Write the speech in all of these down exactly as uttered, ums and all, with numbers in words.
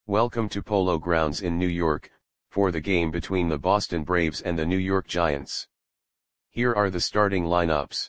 Welcome to Polo Grounds in New York, for the game between the Boston Braves and the New York Giants. Here are the starting lineups.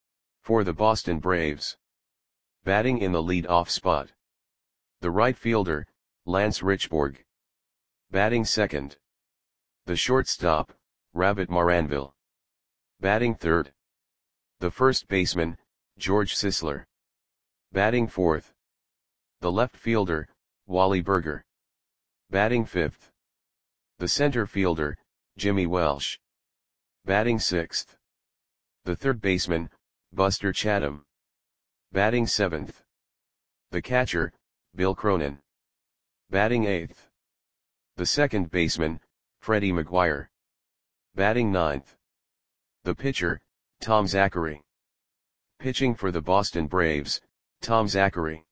For the Boston Braves. Batting in the lead-off spot. The right fielder, Lance Richburg. Batting second. The shortstop, Rabbit Maranville. Batting third. The first baseman, George Sisler. Batting fourth. The left fielder, Wally Burger. Batting fifth. The center fielder, Jimmy Welsh. Batting sixth. The third baseman, Buster Chatham. Batting seventh. The catcher, Bill Cronin. Batting eighth. The second baseman, Freddie McGuire. Batting ninth. The pitcher, Tom Zachary. Pitching for the Boston Braves, Tom Zachary.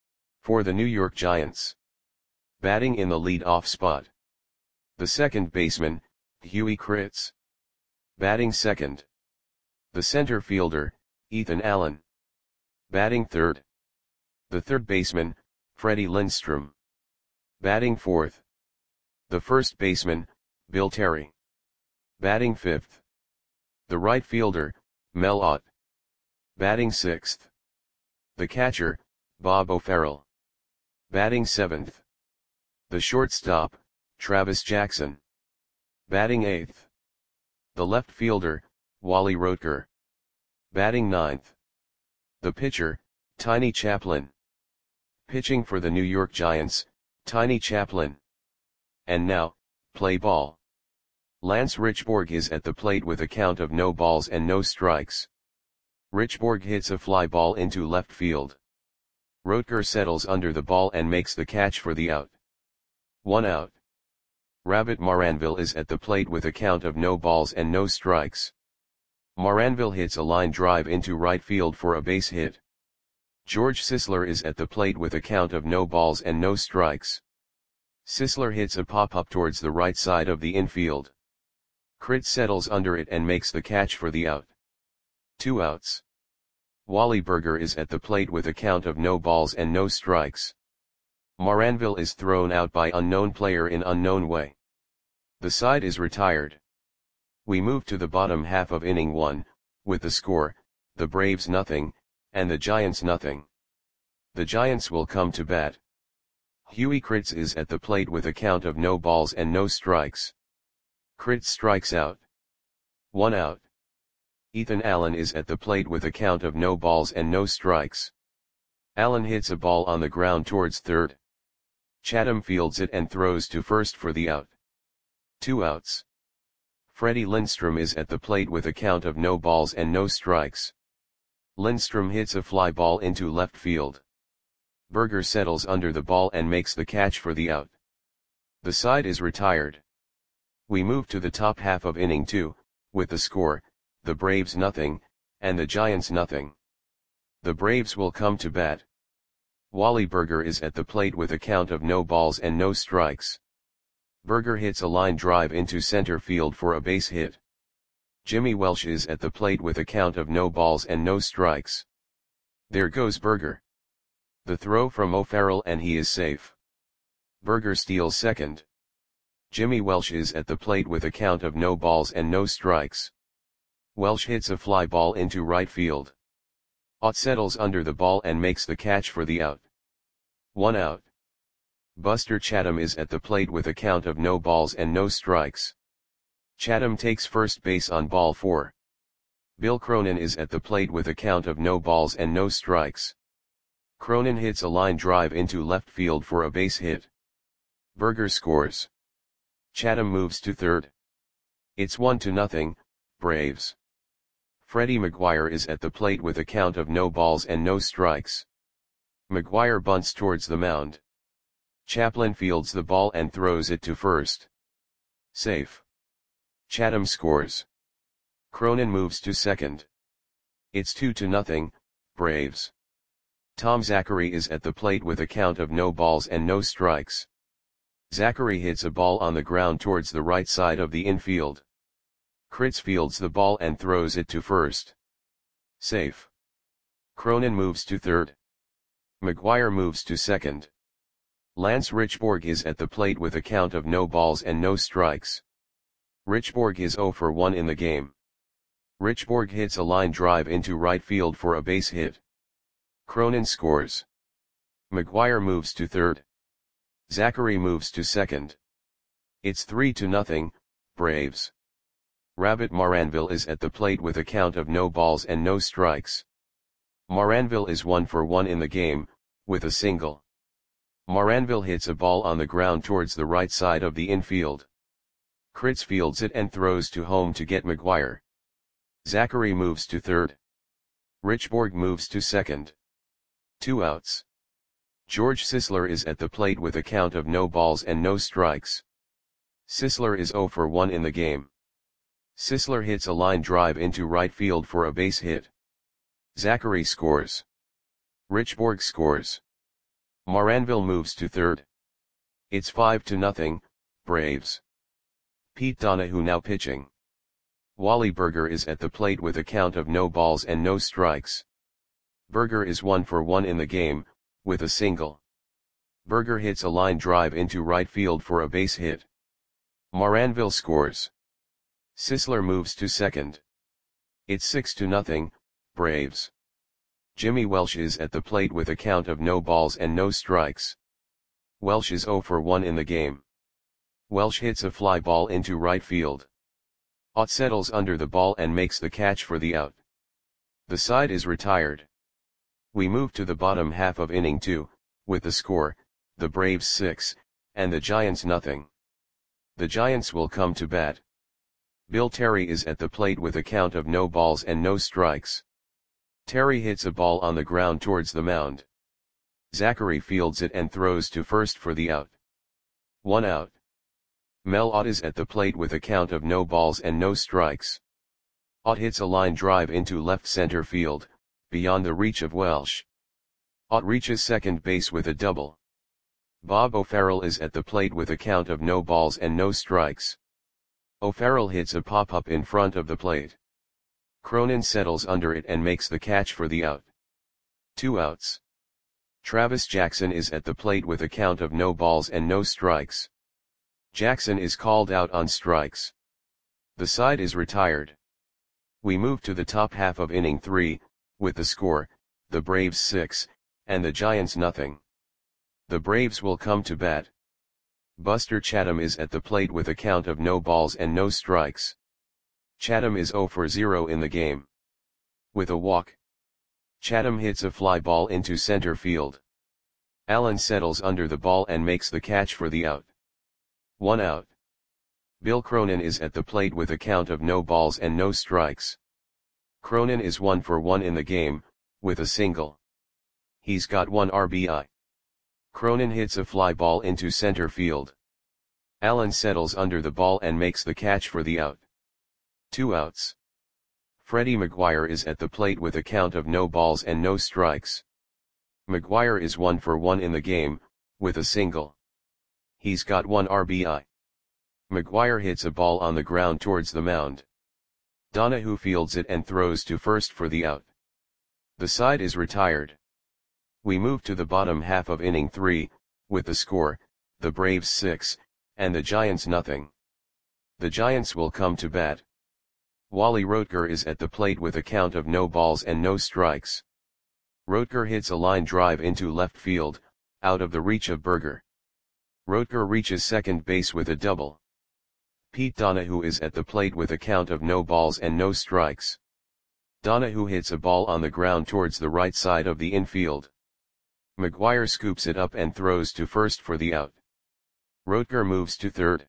For the New York Giants. Batting in the lead-off spot. The second baseman, Huey Kritz. Batting second. The center fielder, Ethan Allen. Batting third. The third baseman, Freddie Lindstrom. Batting fourth. The first baseman, Bill Terry. Batting fifth. The right fielder, Mel Ott. Batting sixth. The catcher, Bob O'Farrell. Batting seventh. The shortstop, Travis Jackson. Batting eighth. The left fielder, Wally Rotker. Batting ninth. The pitcher, Tiny Chaplin. Pitching for the New York Giants, Tiny Chaplin. And now, play ball. Lance Richburg is at the plate with a count of no balls and no strikes. Richburg hits a fly ball into left field. Rotker settles under the ball and makes the catch for the out. One out. Rabbit Maranville is at the plate with a count of no balls and no strikes. Maranville hits a line drive into right field for a base hit. George Sisler is at the plate with a count of no balls and no strikes. Sisler hits a pop-up towards the right side of the infield. Kritz settles under it and makes the catch for the out. Two outs. Wally Burger is at the plate with a count of no balls and no strikes. Maranville is thrown out by unknown player in unknown way. The side is retired. We move to the bottom half of inning one, with the score, the Braves nothing, and the Giants nothing. The Giants will come to bat. Huey Kritz is at the plate with a count of no balls and no strikes. Kritz strikes out. One out. Ethan Allen is at the plate with a count of no balls and no strikes. Allen hits a ball on the ground towards third. Chatham fields it and throws to first for the out. Two outs. Freddie Lindstrom is at the plate with a count of no balls and no strikes. Lindstrom hits a fly ball into left field. Burger settles under the ball and makes the catch for the out. The side is retired. We move to the top half of inning two, with the score, the Braves nothing, and the Giants nothing. The Braves will come to bat. Wally Burger is at the plate with a count of no balls and no strikes. Burger hits a line drive into center field for a base hit. Jimmy Welsh is at the plate with a count of no balls and no strikes. There goes Burger. The throw from O'Farrell and he is safe. Burger steals second. Jimmy Welsh is at the plate with a count of no balls and no strikes. Welsh hits a fly ball into right field. Ott settles under the ball and makes the catch for the out. One out. Buster Chatham is at the plate with a count of no balls and no strikes. Chatham takes first base on ball four. Bill Cronin is at the plate with a count of no balls and no strikes. Cronin hits a line drive into left field for a base hit. Burger scores. Chatham moves to third. It's one to nothing, Braves. Freddie McGuire is at the plate with a count of no balls and no strikes. McGuire bunts towards the mound. Chaplin fields the ball and throws it to first. Safe. Chatham scores. Cronin moves to second. It's two to nothing, Braves. Tom Zachary is at the plate with a count of no balls and no strikes. Zachary hits a ball on the ground towards the right side of the infield. Kritz fields the ball and throws it to first. Safe. Cronin moves to third. McGuire moves to second. Lance Richborg is at the plate with a count of no balls and no strikes. Richborg is zero for one in the game. Richborg hits a line drive into right field for a base hit. Cronin scores. McGuire moves to third. Zachary moves to second. It's three to nothing, Braves. Rabbit Maranville is at the plate with a count of no balls and no strikes. Maranville is one for one in the game, with a single. Maranville hits a ball on the ground towards the right side of the infield. Kritz fields it and throws to home to get McGuire. Zachary moves to third. Richborg moves to second. Two outs. George Sisler is at the plate with a count of no balls and no strikes. Sisler is zero for one in the game. Sisler hits a line drive into right field for a base hit. Zachary scores. Richborg scores. Maranville moves to third. It's five to nothing, Braves. Pete Donahue now pitching. Wally Berger is at the plate with a count of no balls and no strikes. Berger is one for one in the game, with a single. Berger hits a line drive into right field for a base hit. Maranville scores. Sisler moves to second. It's six to nothing, Braves. Jimmy Welsh is at the plate with a count of no balls and no strikes. Welsh is zero for one in the game. Welsh hits a fly ball into right field. Ott settles under the ball and makes the catch for the out. The side is retired. We move to the bottom half of inning two, with the score, the Braves six, and the Giants nothing. The Giants will come to bat. Bill Terry is at the plate with a count of no balls and no strikes. Terry hits a ball on the ground towards the mound. Zachary fields it and throws to first for the out. One out. Mel Ott is at the plate with a count of no balls and no strikes. Ott hits a line drive into left center field, beyond the reach of Welsh. Ott reaches second base with a double. Bob O'Farrell is at the plate with a count of no balls and no strikes. O'Farrell hits a pop-up in front of the plate. Cronin settles under it and makes the catch for the out. Two outs. Travis Jackson is at the plate with a count of no balls and no strikes. Jackson is called out on strikes. The side is retired. We move to the top half of inning three, with the score, the Braves six, and the Giants nothing. The Braves will come to bat. Buster Chatham is at the plate with a count of no balls and no strikes. Chatham is zero for zero in the game. With a walk. Chatham hits a fly ball into center field. Allen settles under the ball and makes the catch for the out. One out. Bill Cronin is at the plate with a count of no balls and no strikes. Cronin is one for one in the game, with a single. He's got one R B I. Cronin hits a fly ball into center field. Allen settles under the ball and makes the catch for the out. Two outs. Freddie McGuire is at the plate with a count of no balls and no strikes. McGuire is one for one in the game, with a single. He's got one R B I. McGuire hits a ball on the ground towards the mound. Donahue fields it and throws to first for the out. The side is retired. We move to the bottom half of inning three, with the score, the Braves six, and the Giants nothing. The Giants will come to bat. Wally Rotger is at the plate with a count of no balls and no strikes. Rotger hits a line drive into left field, out of the reach of Berger. Rotger reaches second base with a double. Pete Donahue is at the plate with a count of no balls and no strikes. Donahue hits a ball on the ground towards the right side of the infield. McGuire scoops it up and throws to first for the out. Rotger moves to third.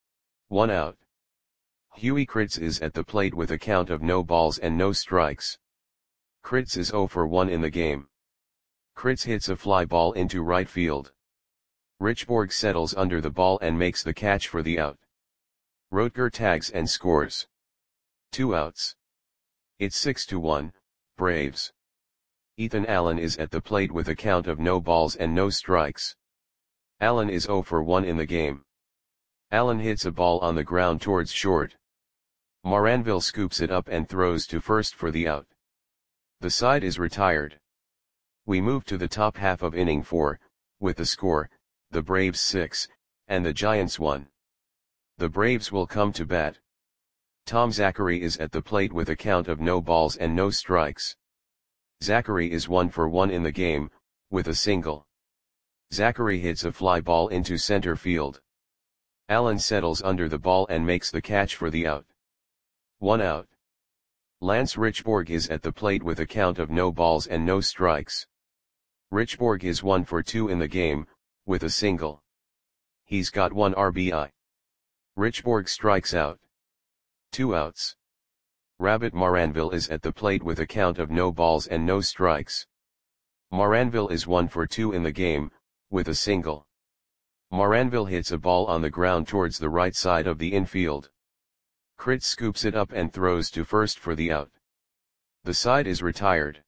One out. Huey Kritz is at the plate with a count of no balls and no strikes. Kritz is zero for one in the game. Kritz hits a fly ball into right field. Richborg settles under the ball and makes the catch for the out. Rotger tags and scores. Two outs. It's six to one, Braves. Ethan Allen is at the plate with a count of no balls and no strikes. Allen is zero for one in the game. Allen hits a ball on the ground towards short. Maranville scoops it up and throws to first for the out. The side is retired. We move to the top half of inning four, with the score, the Braves six, and the Giants one. The Braves will come to bat. Tom Zachary is at the plate with a count of no balls and no strikes. Zachary is one for one in the game, with a single. Zachary hits a fly ball into center field. Allen settles under the ball and makes the catch for the out. One out. Lance Richborg is at the plate with a count of no balls and no strikes. Richborg is one for two in the game, with a single. He's got one R B I. Richborg strikes out. Two outs. Rabbit Maranville is at the plate with a count of no balls and no strikes. Maranville is one for two in the game, with a single. Maranville hits a ball on the ground towards the right side of the infield. Kritz scoops it up and throws to first for the out. The side is retired.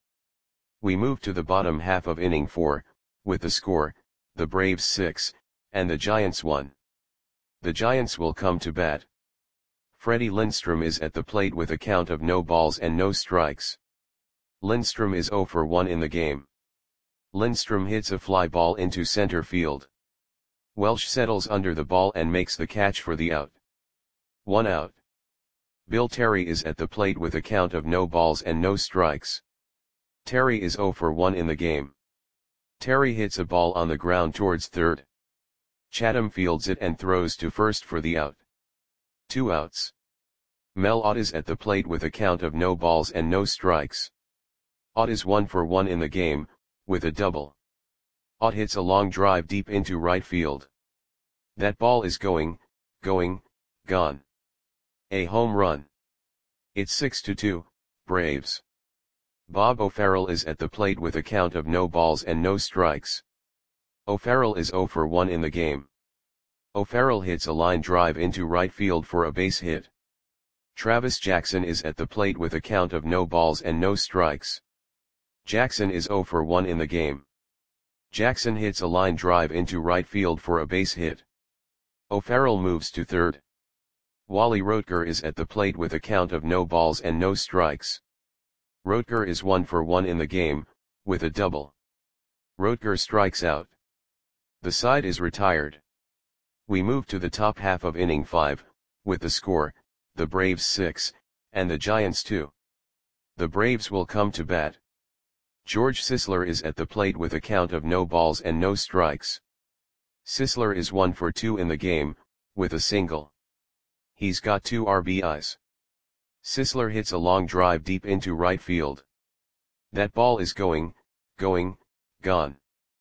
We move to the bottom half of inning four, with the score, the Braves six, and the Giants one. The Giants will come to bat. Freddie Lindstrom is at the plate with a count of no balls and no strikes. Lindstrom is zero for one in the game. Lindstrom hits a fly ball into center field. Welsh settles under the ball and makes the catch for the out. One out. Bill Terry is at the plate with a count of no balls and no strikes. Terry is zero for one in the game. Terry hits a ball on the ground towards third. Chatham fields it and throws to first for the out. Two outs. Mel Ott is at the plate with a count of no balls and no strikes. Ott is one for one in the game, with a double. Ott hits a long drive deep into right field. That ball is going, going, gone. A home run. It's six to two, Braves. Bob O'Farrell is at the plate with a count of no balls and no strikes. O'Farrell is zero for one in the game. O'Farrell hits a line drive into right field for a base hit. Travis Jackson is at the plate with a count of no balls and no strikes. Jackson is zero for one in the game. Jackson hits a line drive into right field for a base hit. O'Farrell moves to third. Wally Roetger is at the plate with a count of no balls and no strikes. Roetger is one for one in the game, with a double. Roetger strikes out. The side is retired. We move to the top half of inning five, with the score, the Braves six, and the Giants two. The Braves will come to bat. George Sisler is at the plate with a count of no balls and no strikes. Sisler is one for two in the game, with a single. He's got two R B Is. Sisler hits a long drive deep into right field. That ball is going, going, gone.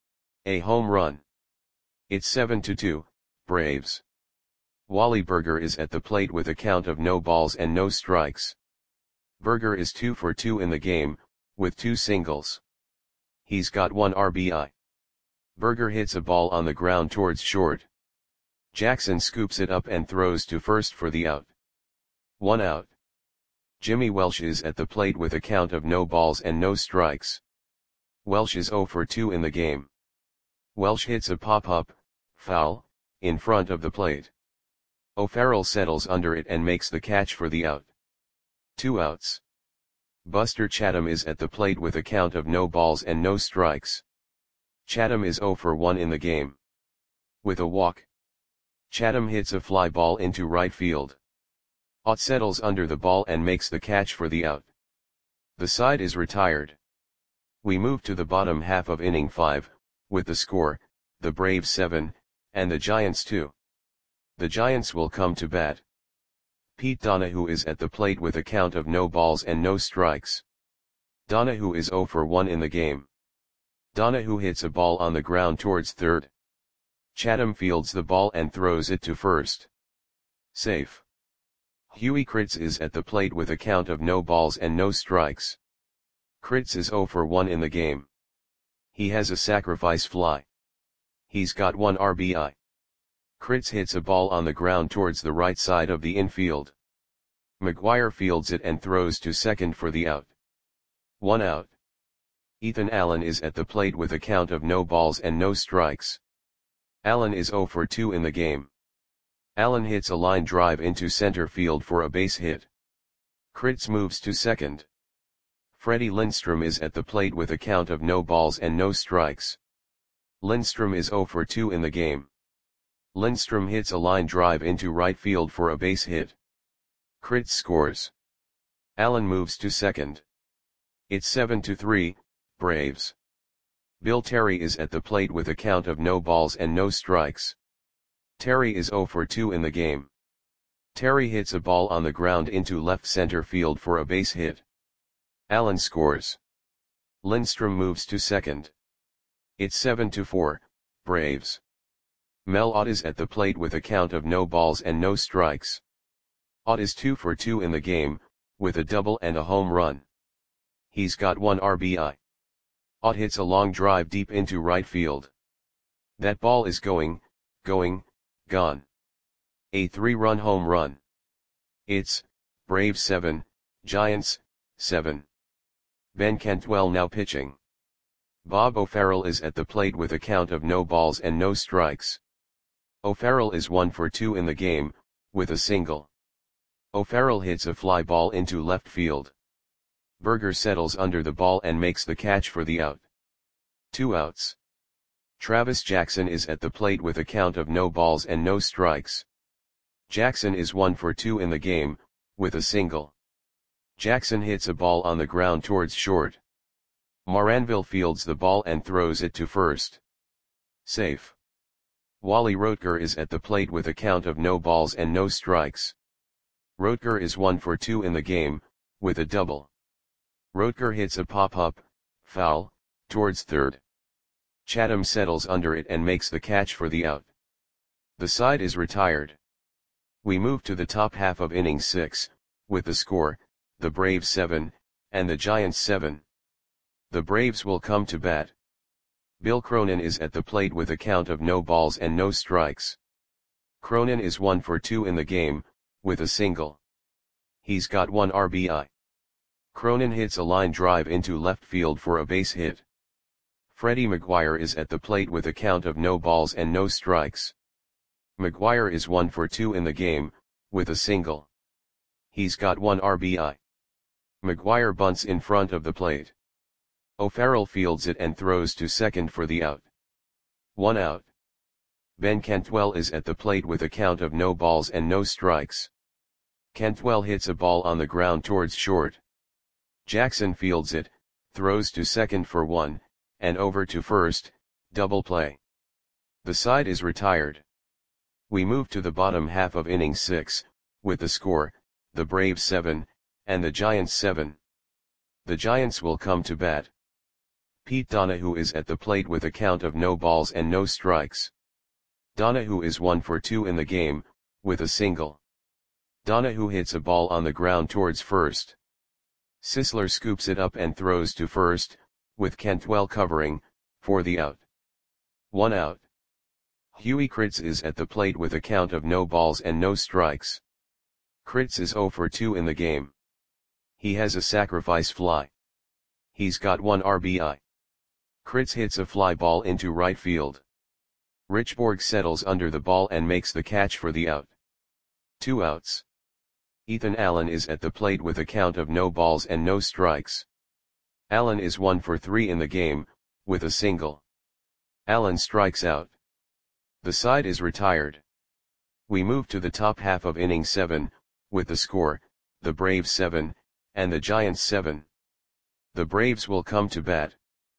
A home run. It's seven to two, Braves. Wally Berger is at the plate with a count of no balls and no strikes. Berger is two for two in the game, with two singles. He's got one R B I. Berger hits a ball on the ground towards short. Jackson scoops it up and throws to first for the out. One out. Jimmy Welsh is at the plate with a count of no balls and no strikes. Welsh is zero for two in the game. Welsh hits a pop-up, foul, in front of the plate. O'Farrell settles under it and makes the catch for the out. Two outs. Buster Chatham is at the plate with a count of no balls and no strikes. Chatham is zero for one in the game. With a walk. Chatham hits a fly ball into right field. Ott settles under the ball and makes the catch for the out. The side is retired. We move to the bottom half of inning five, with the score, the Braves seven, and the Giants two. The Giants will come to bat. Pete Donahue is at the plate with a count of no balls and no strikes. Donahue is zero for one in the game. Donahue hits a ball on the ground towards third. Chatham fields the ball and throws it to first. Safe. Huey Kritz is at the plate with a count of no balls and no strikes. Kritz is zero for one in the game. He has a sacrifice fly. He's got one R B I. Kritz hits a ball on the ground towards the right side of the infield. McGuire fields it and throws to second for the out. One out. Ethan Allen is at the plate with a count of no balls and no strikes. Allen is zero for two in the game. Allen hits a line drive into center field for a base hit. Kritz moves to second. Freddie Lindstrom is at the plate with a count of no balls and no strikes. Lindstrom is zero for two in the game. Lindstrom hits a line drive into right field for a base hit. Kritz scores. Allen moves to second. It's seven to three, Braves. Bill Terry is at the plate with a count of no balls and no strikes. Terry is zero for two in the game. Terry hits a ball on the ground into left center field for a base hit. Allen scores. Lindstrom moves to second. It's seven to four, Braves. Mel Ott is at the plate with a count of no balls and no strikes. Ott is two for two in the game, with a double and a home run. He's got one R B I. Ott hits a long drive deep into right field. That ball is going, going, gone. A three-run home run. It's Braves seven, Giants seven. Ben Cantwell now pitching. Bob O'Farrell is at the plate with a count of no balls and no strikes. O'Farrell is one for two in the game, with a single. O'Farrell hits a fly ball into left field. Berger settles under the ball and makes the catch for the out. Two outs. Travis Jackson is at the plate with a count of no balls and no strikes. Jackson is one for two in the game, with a single. Jackson hits a ball on the ground towards short. Moranville fields the ball and throws it to first. Safe. Wally Roetger is at the plate with a count of no balls and no strikes. Roetger is one for two in the game, with a double. Roetger hits a pop-up, foul, towards third. Chatham settles under it and makes the catch for the out. The side is retired. We move to the top half of inning six, with the score, the Braves seven, and the Giants seven. The Braves will come to bat. Bill Cronin is at the plate with a count of no balls and no strikes. Cronin is one for two in the game, with a single. He's got one R B I. Cronin hits a line drive into left field for a base hit. Freddie McGuire is at the plate with a count of no balls and no strikes. McGuire is one for two in the game, with a single. He's got one R B I. McGuire bunts in front of the plate. O'Farrell fields it and throws to second for the out. One out. Ben Cantwell is at the plate with a count of no balls and no strikes. Cantwell hits a ball on the ground towards short. Jackson fields it, throws to second for one, and over to first, double play. The side is retired. We move to the bottom half of inning six, with the score, the Braves seven, and the Giants seven. The Giants will come to bat. Pete Donahue is at the plate with a count of no balls and no strikes. Donahue is one for two in the game, with a single. Donahue hits a ball on the ground towards first. Sisler scoops it up and throws to first, with Cantwell covering, for the out. One out. Huey Kritz is at the plate with a count of no balls and no strikes. Kritz is zero for two in the game. He has a sacrifice fly. He's got one R B I. Kritz hits a fly ball into right field. Richborg settles under the ball and makes the catch for the out. Two outs. Ethan Allen is at the plate with a count of no balls and no strikes. Allen is one for three in the game, with a single. Allen strikes out. The side is retired. We move to the top half of inning seven, with the score, the Braves seven, and the Giants seven. The Braves will come to bat.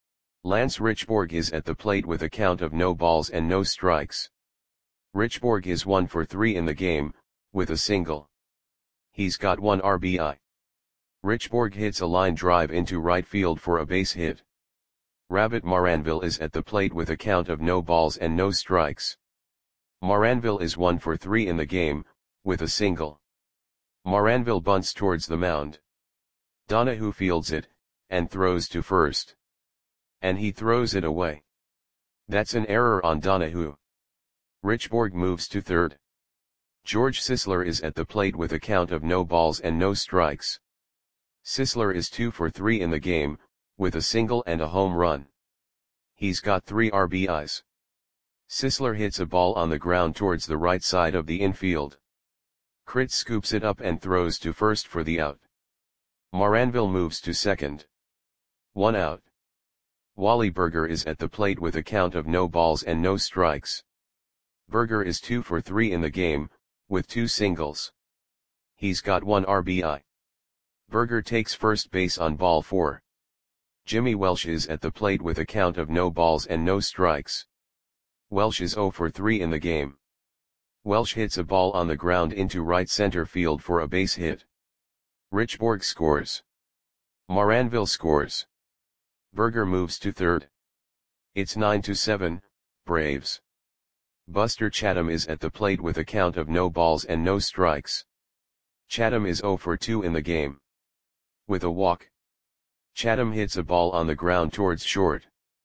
Lance Richborg is at the plate with a count of no balls and no strikes. Richborg is one for three in the game, with a single. He's got one R B I. Richborg hits a line drive into right field for a base hit. Rabbit Moranville is at the plate with a count of no balls and no strikes. Moranville is one for three in the game, with a single. Moranville bunts towards the mound. Donahue fields it, and throws to first. And he throws it away. That's an error on Donahue. Richborg moves to third. George Sisler is at the plate with a count of no balls and no strikes. Sisler is two for three in the game, with a single and a home run. He's got three R B Is. Sisler hits a ball on the ground towards the right side of the infield. Kritz scoops it up and throws to first for the out. Moranville moves to second. One out. Wally Berger is at the plate with a count of no balls and no strikes. Berger is two for three in the game, with two singles. He's got one R B I. Berger takes first base on ball four. Jimmy Welsh is at the plate with a count of no balls and no strikes. Welsh is zero for three in the game. Welsh hits a ball on the ground into right center field for a base hit. Rich Borg scores. Moranville scores. Berger moves to third. It's nine to seven, Braves. Buster Chatham is at the plate with a count of no balls and no strikes. Chatham is zero for two in the game. With a walk, Chatham hits a ball on the ground towards short.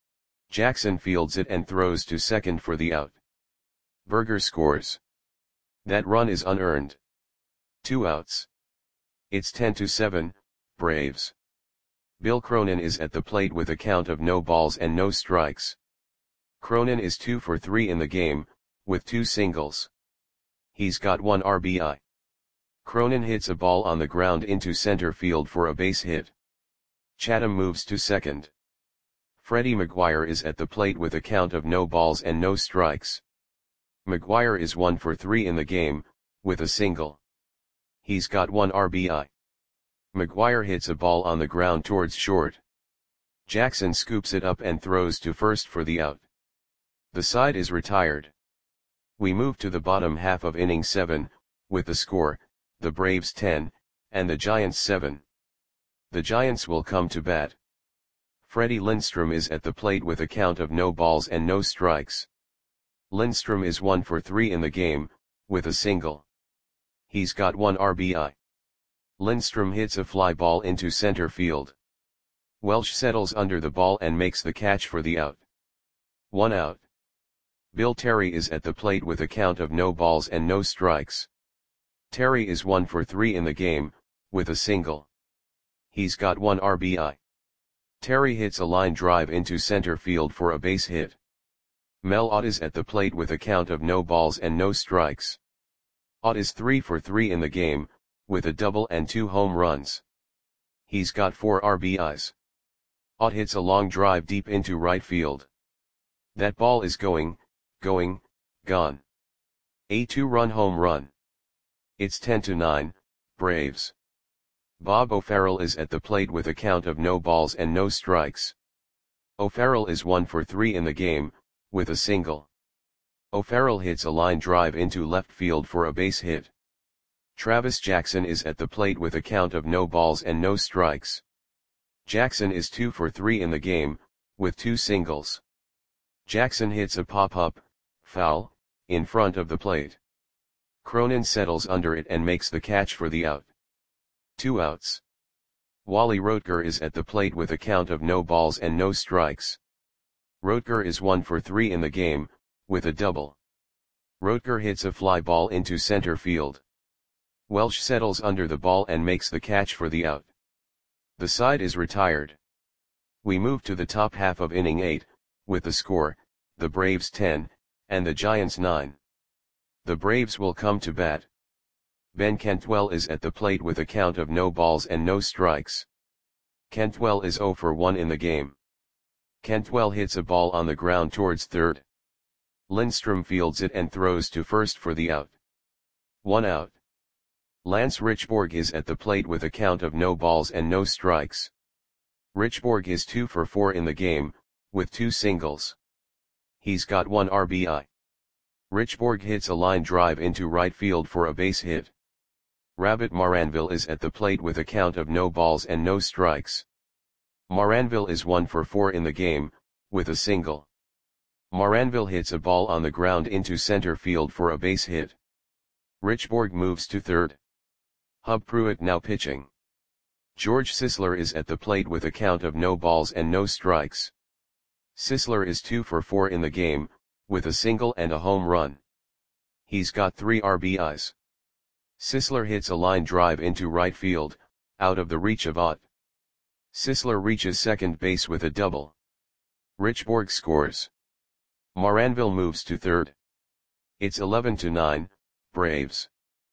Jackson fields it and throws to second for the out. Berger scores. That run is unearned. Two outs. It's ten to seven, Braves. Bill Cronin is at the plate with a count of no balls and no strikes. Cronin is two for three in the game, with two singles. He's got one R B I. Cronin hits a ball on the ground into center field for a base hit. Chatham moves to second. Freddie McGuire is at the plate with a count of no balls and no strikes. McGuire is one for three in the game, with a single. He's got one R B I. McGuire hits a ball on the ground towards short. Jackson scoops it up and throws to first for the out. The side is retired. We move to the bottom half of inning seven, with the score, the Braves ten, and the Giants seven. The Giants will come to bat. Freddie Lindstrom is at the plate with a count of no balls and no strikes. Lindstrom is one for three in the game, with a single. He's got one R B I. Lindstrom hits a fly ball into center field. Welsh settles under the ball and makes the catch for the out. One out. Bill Terry is at the plate with a count of no balls and no strikes. Terry is one for three in the game, with a single. He's got one R B I. Terry hits a line drive into center field for a base hit. Mel Ott is at the plate with a count of no balls and no strikes. Ott is three for three in the game, with a double and two home runs. He's got four R B Is. Ott hits a long drive deep into right field. That ball is going, going, gone. A two-run home run. It's ten to nine, Braves. Bob O'Farrell is at the plate with a count of no balls and no strikes. O'Farrell is one for three in the game, with a single. O'Farrell hits a line drive into left field for a base hit. Travis Jackson is at the plate with a count of no balls and no strikes. Jackson is two for three in the game, with two singles. Jackson hits a pop-up, foul, in front of the plate. Cronin settles under it and makes the catch for the out. Two outs. Wally Roetger is at the plate with a count of no balls and no strikes. Roetger is one for three in the game, with a double. Roetger hits a fly ball into center field. Welsh settles under the ball and makes the catch for the out. The side is retired. We move to the top half of inning eight, with the score, the Braves ten, and the Giants nine. The Braves will come to bat. Ben Cantwell is at the plate with a count of no balls and no strikes. Cantwell is zero for one in the game. Cantwell hits a ball on the ground towards third. Lindstrom fields it and throws to first for the out. One out. Lance Richborg is at the plate with a count of no balls and no strikes. Richborg is two for four in the game, with two singles. He's got one R B I. Richborg hits a line drive into right field for a base hit. Rabbit Moranville is at the plate with a count of no balls and no strikes. Moranville is one for four in the game, with a single. Moranville hits a ball on the ground into center field for a base hit. Richborg moves to third. Hub Pruitt now pitching. George Sisler is at the plate with a count of no balls and no strikes. Sisler is two for four in the game, with a single and a home run. He's got three R B Is. Sisler hits a line drive into right field, out of the reach of Ott. Sisler reaches second base with a double. Richborg scores. Moranville moves to third. It's eleven to nine, Braves.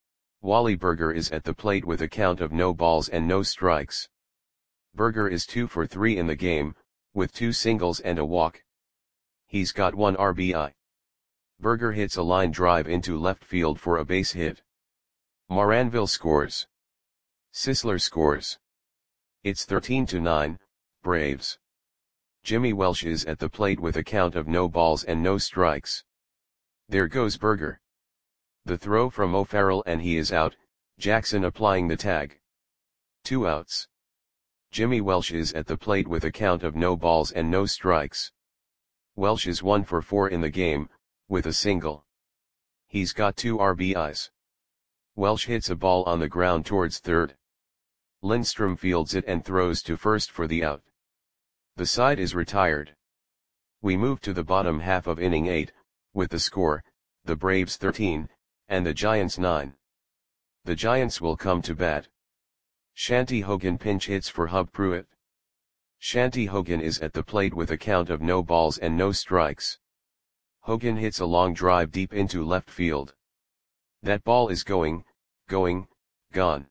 Wally Berger is at the plate with a count of no balls and no strikes. Berger is two for three in the game, with two singles and a walk. He's got one R B I. Burger hits a line drive into left field for a base hit. Moranville scores. Sisler scores. It's thirteen to nine, Braves. Jimmy Welsh is at the plate with a count of no balls and no strikes. There goes Burger. The throw from O'Farrell and he is out, Jackson applying the tag. Two outs. Jimmy Welsh is at the plate with a count of no balls and no strikes. Welsh is one for four in the game, with a single. He's got two R B Is. Welsh hits a ball on the ground towards third. Lindstrom fields it and throws to first for the out. The side is retired. We move to the bottom half of inning eight, with the score, the Braves thirteen, and the Giants nine. The Giants will come to bat. Shanty Hogan pinch hits for Hub Pruitt. Shanty Hogan is at the plate with a count of no balls and no strikes. Hogan hits a long drive deep into left field. That ball is going, going, gone.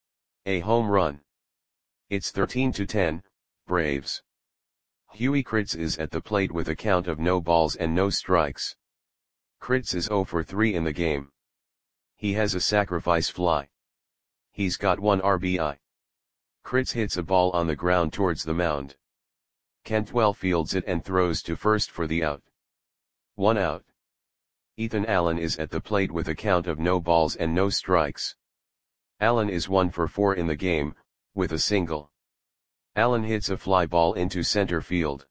A home run. It's thirteen to ten, Braves. Huey Kritz is at the plate with a count of no balls and no strikes. Kritz is zero for three in the game. He has a sacrifice fly. He's got one R B I. Kritz hits a ball on the ground towards the mound. Cantwell fields it and throws to first for the out. One out. Ethan Allen is at the plate with a count of no balls and no strikes. Allen is one for four in the game, with a single. Allen hits a fly ball into center field.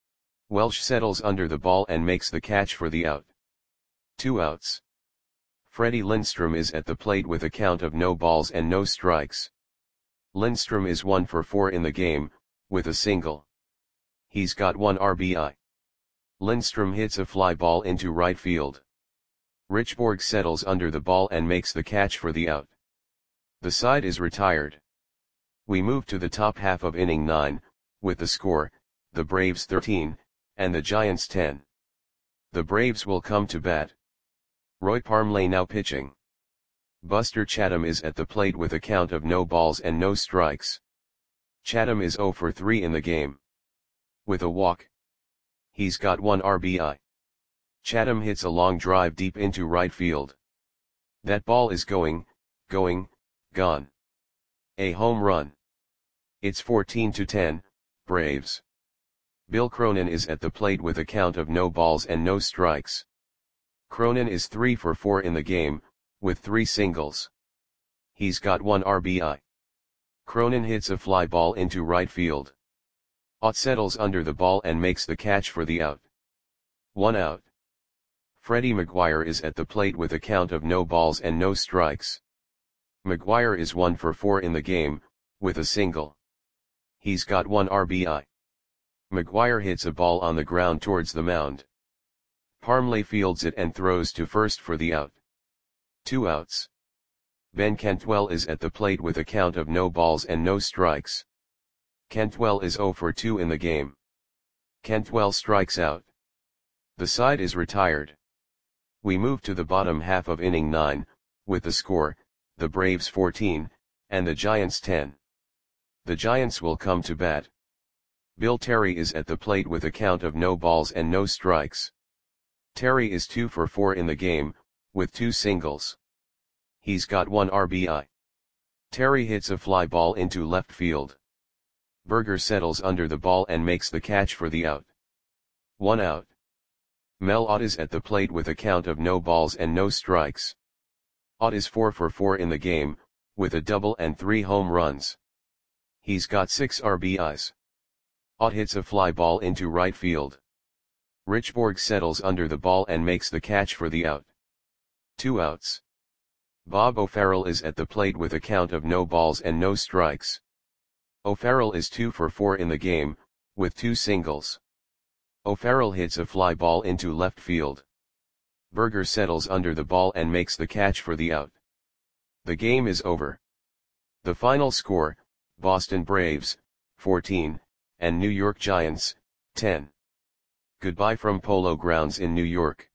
Welsh settles under the ball and makes the catch for the out. Two outs. Freddie Lindstrom is at the plate with a count of no balls and no strikes. Lindstrom is one for four in the game, with a single. He's got one R B I. Lindstrom hits a fly ball into right field. Richborg settles under the ball and makes the catch for the out. The side is retired. We move to the top half of inning nine, with the score, the Braves thirteen, and the Giants ten. The Braves will come to bat. Roy Parmley now pitching. Buster Chatham is at the plate with a count of no balls and no strikes. Chatham is zero for three in the game. With a walk. He's got one R B I. Chatham hits a long drive deep into right field. That ball is going, going, gone. A home run. It's fourteen to ten, Braves. Bill Cronin is at the plate with a count of no balls and no strikes. Cronin is three for four in the game, with three singles. He's got one R B I. Cronin hits a fly ball into right field. Ott settles under the ball and makes the catch for the out. One out. Freddie McGuire is at the plate with a count of no balls and no strikes. McGuire is one for four in the game, with a single. He's got one R B I. McGuire hits a ball on the ground towards the mound. Parmley fields it and throws to first for the out. Two outs. Ben Cantwell is at the plate with a count of no balls and no strikes. Cantwell is zero for two in the game. Cantwell strikes out. The side is retired. We move to the bottom half of inning nine, with the score, the Braves fourteen, and the Giants ten. The Giants will come to bat. Bill Terry is at the plate with a count of no balls and no strikes. Terry is two for four in the game, with two singles. He's got one R B I. Terry hits a fly ball into left field. Burger settles under the ball and makes the catch for the out. One out. Mel Ott is at the plate with a count of no balls and no strikes. Ott is four for four in the game, with a double and three home runs. He's got six R B Is. Ott hits a fly ball into right field. Richborg settles under the ball and makes the catch for the out. Two outs. Bob O'Farrell is at the plate with a count of no balls and no strikes. O'Farrell is two for four in the game, with two singles. O'Farrell hits a fly ball into left field. Burger settles under the ball and makes the catch for the out. The game is over. The final score, Boston Braves, fourteen, and New York Giants, ten. Goodbye from Polo Grounds in New York.